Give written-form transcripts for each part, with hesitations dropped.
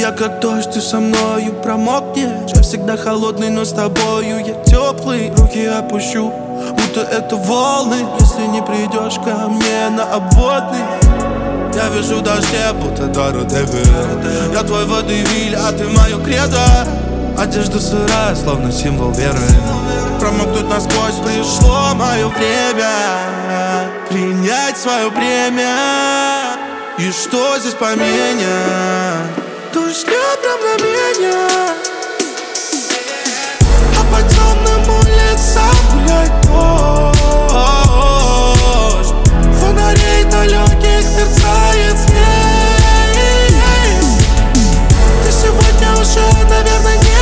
я как дождь, ты со мною промокнешь. Я всегда холодный, но с тобою я теплый. Руки опущу, будто это волны. Если не придешь ко мне на обводный, я вижу в дожде, будто Дора Девиль. Я твой водевиль, а ты мое кредо. Одежда сырая, словно символ веры. Промокнуть насквозь, пришло мое время принять свое бремя. И что здесь поменять? Дождь не прям на меня. А по темным улицам гулять дождь. Фонарей далеких мерцает свет. Ты сегодня уже, наверное, не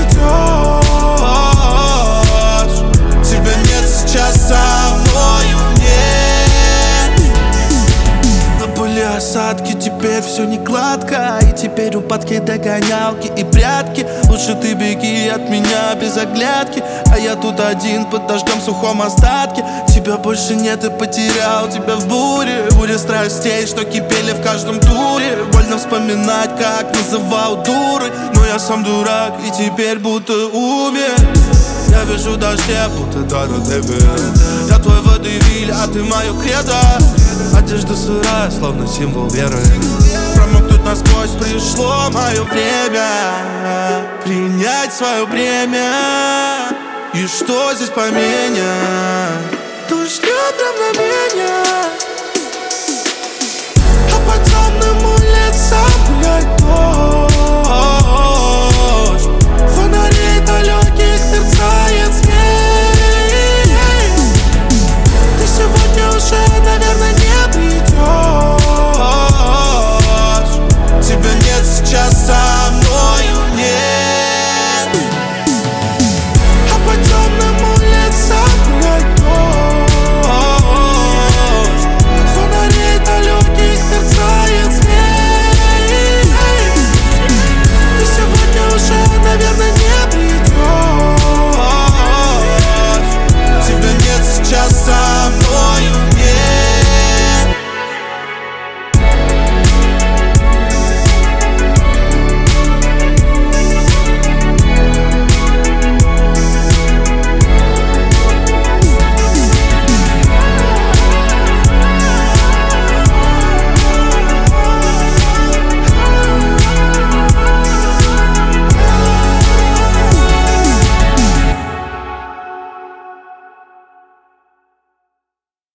придешь. Тебя нет сейчас со мною, нет. Но были осадки, теперь все не гладко. И теперь упадки, догонялки и прятки. Лучше ты беги от меня без оглядки. А я тут один под дождем в сухом остатке. Тебя больше нет и потерял тебя в буре. Буре страстей, что кипели в каждом туре. Больно вспоминать, как называл дурой. Но я сам дурак и теперь будто умер. Я вижу в дожде, будто Дора Девиль. Я твой водевиль, а ты мое кредо. Одежда сырая, словно символ веры. Промокнуть насквозь, пришло мое время принять свое бремя. И что здесь поменять? Дождь не прям на меня. А по темным улицам гулять дождь.